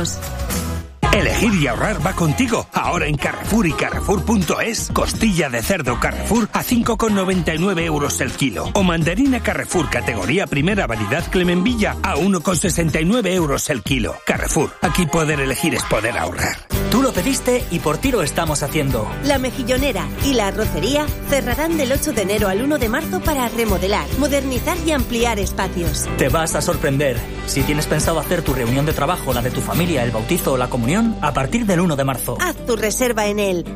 años. Elegir y ahorrar va contigo. Ahora en Carrefour y Carrefour.es. Costilla de cerdo Carrefour a 5,99 € el kilo. O mandarina Carrefour categoría primera variedad Clemenvilla a 1,69 € el kilo. Carrefour. Aquí poder elegir es poder ahorrar. Tú lo pediste y por ti lo estamos haciendo. La Mejillonera y la Arrocería cerrarán del 8 de enero al 1 de marzo para remodelar, modernizar y ampliar espacios. Te vas a sorprender. Si tienes pensado hacer tu reunión de trabajo, la de tu familia, el bautizo o la comunión, a partir del 1 de marzo. Haz tu reserva en el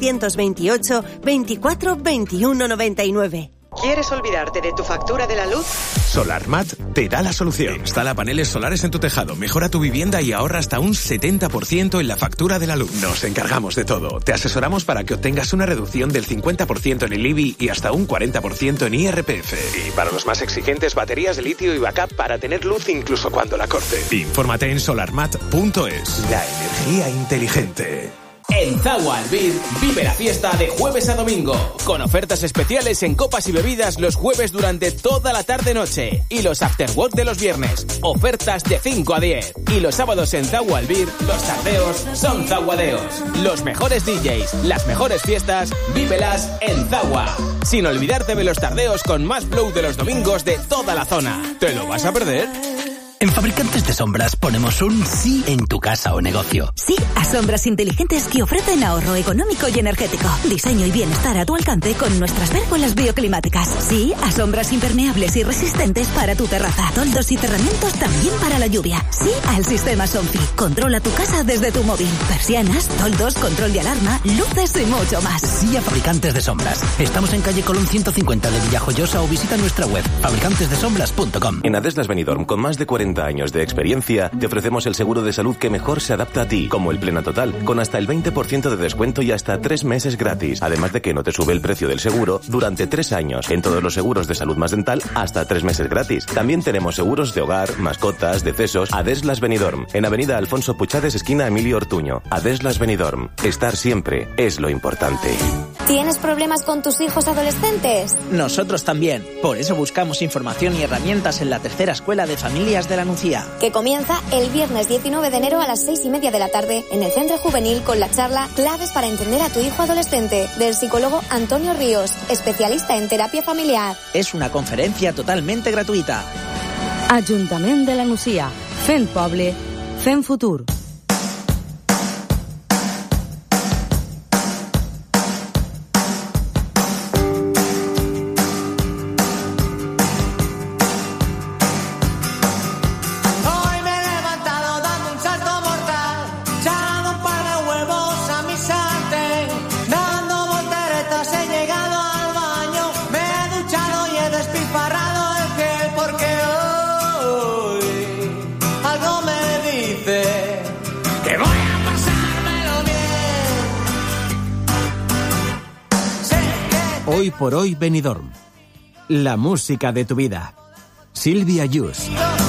628 24 21 99. ¿Quieres olvidarte de tu factura de la luz? SolarMat te da la solución. Instala paneles solares en tu tejado, mejora tu vivienda y ahorra hasta un 70% en la factura de la luz. Nos encargamos de todo. Te asesoramos para que obtengas una reducción del 50% en el IBI y hasta un 40% en IRPF. Y para los más exigentes, baterías de litio y backup para tener luz incluso cuando la corte. Infórmate en solarmat.es. La energía inteligente. En Zagua Albir vive la fiesta de jueves a domingo, con ofertas especiales en copas y bebidas los jueves durante toda la tarde-noche y los afterwork de los viernes, ofertas de 5 a 10. Y los sábados en Zagua Albir, los tardeos son zaguadeos. Los mejores DJs, las mejores fiestas, vívelas en Zagua. Sin olvidarte de los tardeos con más flow de los domingos de toda la zona. ¿Te lo vas a perder? En Fabricantes de Sombras ponemos un sí en tu casa o negocio. Sí a sombras inteligentes que ofrecen ahorro económico y energético. Diseño y bienestar a tu alcance con nuestras pérgolas bioclimáticas. Sí a sombras impermeables y resistentes para tu terraza. Toldos y cerramientos también para la lluvia. Sí al sistema Sonfi. Controla tu casa desde tu móvil. Persianas, toldos, control de alarma, luces y mucho más. Sí a Fabricantes de Sombras. Estamos en calle Colón 150 de Villajoyosa o visita nuestra web fabricantesdesombras.com. En Adeslas Benidorm, con más de 40 años de experiencia, te ofrecemos el seguro de salud que mejor se adapta a ti, como el Plena Total, con hasta el 20% de descuento y hasta 3 meses gratis. Además de que no te sube el precio del seguro durante 3 años. En todos los seguros de salud más dental, hasta 3 meses gratis. También tenemos seguros de hogar, mascotas, decesos. Adeslas Benidorm, en Avenida Alfonso Puchades, esquina Emilio Ortuño. Adeslas Benidorm. Estar siempre es lo importante. ¿Tienes problemas con tus hijos adolescentes? Nosotros también. Por eso buscamos información y herramientas en la tercera escuela de familias de la Nucía, que comienza el viernes 19 de enero a las 6:30 de la tarde en el Centro Juvenil con la charla Claves para entender a tu hijo adolescente del psicólogo Antonio Ríos, especialista en terapia familiar. Es una conferencia totalmente gratuita. Ajuntament de la Nucía. Fent poble, fent futur. Hoy por hoy Benidorm. La música de tu vida. Silvia Yus.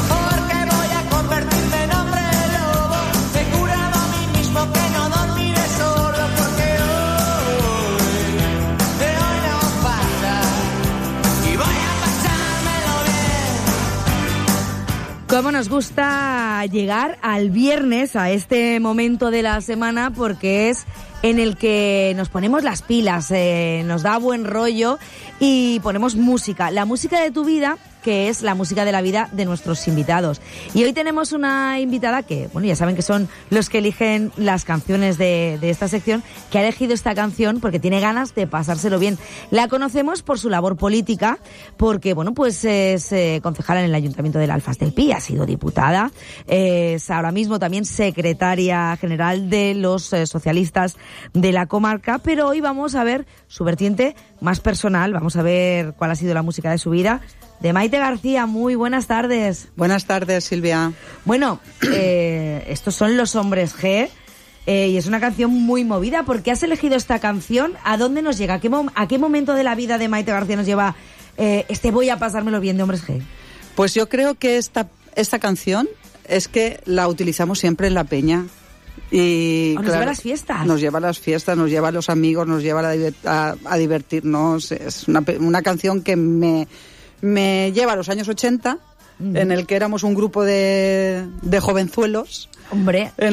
Cómo nos gusta llegar al viernes, a este momento de la semana, porque es en el que nos ponemos las pilas, nos da buen rollo y ponemos música, la música de tu vida, que es la música de la vida de nuestros invitados. Y hoy tenemos una invitada que, bueno, ya saben que son los que eligen las canciones de esta sección, que ha elegido esta canción porque tiene ganas de pasárselo bien. La conocemos por su labor política, porque, bueno, pues es concejala en el Ayuntamiento del Alfaz del Pi, ha sido diputada, es ahora mismo también secretaria general de los socialistas de la comarca, pero hoy vamos a ver su vertiente más personal, vamos a ver cuál ha sido la música de su vida, de Maite García. Muy buenas tardes. Buenas tardes, Silvia. Bueno, estos son Los Hombres G, y es una canción muy movida. ¿Por qué has elegido esta canción? ¿A dónde nos llega? ¿A qué momento de la vida de Maite García nos lleva voy a pasármelo bien de Hombres G? Pues yo creo que esta canción es que la utilizamos siempre en la peña. Y nos lleva a las fiestas. Nos lleva a las fiestas, nos lleva a los amigos, nos lleva a divertirnos. Es una canción que me lleva a los años 80, en el que éramos un grupo de jovenzuelos. Hombre,